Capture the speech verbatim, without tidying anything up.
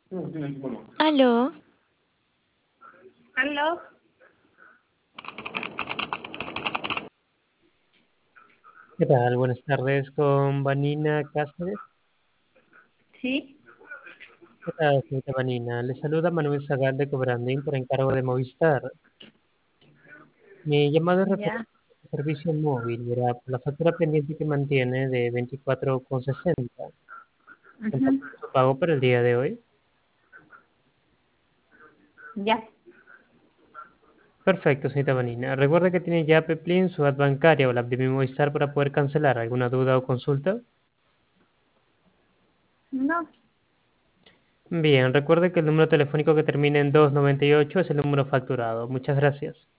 Aló, ¿Aló? ¿Qué tal? Buenas tardes con Vanina Cáceres. Sí, ¿Qué tal, señorita Vanina? Le saluda Manuel Zagal de Cobrandín por encargo de Movistar. Mi llamada es referente ya. al servicio móvil, verá, por la factura pendiente que mantiene de veinticuatro con sesenta. Ujú, ¿Cuánto fue su pago para el día de hoy? ya. Perfecto, señorita Vanina. Recuerda que tiene ya Peplin, su app bancaria o la app de mi Movistar para poder cancelar. ¿Alguna duda o consulta? No, Bien, recuerde que el número telefónico que termina en doscientos noventa y ocho es el número facturado. Muchas gracias.